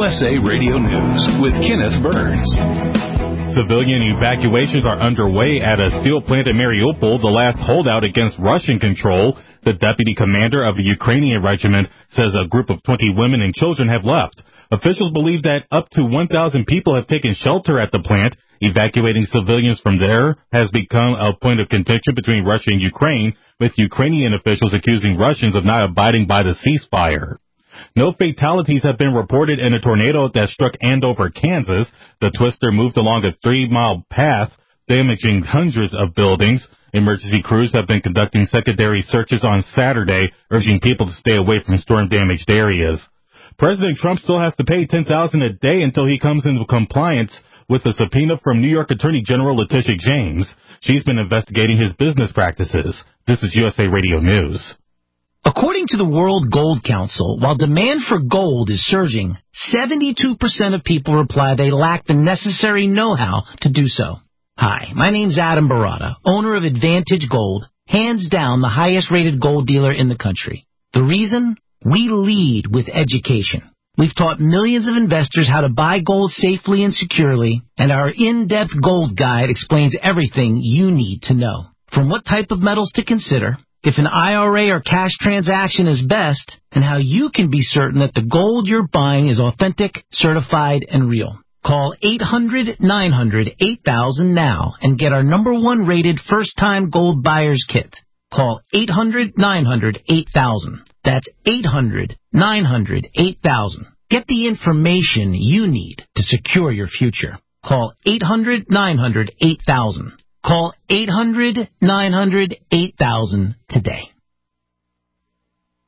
USA Radio News with Kenneth Burns. Civilian evacuations are underway at a steel plant in Mariupol, the last holdout against Russian control. The deputy commander of the Ukrainian regiment says a group of 20 women and children have left. Officials believe that up to 1,000 people have taken shelter at the plant. Evacuating civilians from there has become a point of contention between Russia and Ukraine, with Ukrainian officials accusing Russians of not abiding by the ceasefire. No fatalities have been reported in a tornado that struck Andover, Kansas. The twister moved along a 3-mile path, damaging hundreds of buildings. Emergency crews have been conducting secondary searches on Saturday, urging people to stay away from storm-damaged areas. President Trump still has to pay $10,000 a day until he comes into compliance with a subpoena from New York Attorney General Letitia James. She's been investigating his business practices. This is USA Radio News. According to the World Gold Council, while demand for gold is surging, 72% of people reply they lack the necessary know-how to do so. Hi, my name's Adam Barata, owner of Advantage Gold, hands down the highest-rated gold dealer in the country. The reason? We lead with education. We've taught millions of investors how to buy gold safely and securely, and our in-depth gold guide explains everything you need to know. From what type of metals to consider, if an IRA or cash transaction is best, and how you can be certain that the gold you're buying is authentic, certified, and real. Call 800-900-8000 now and get our #1 rated first-time gold buyer's kit. Call 800-900-8000. That's 800-900-8000. Get the information you need to secure your future. Call 800-900-8000. Call 800-900-8000 today.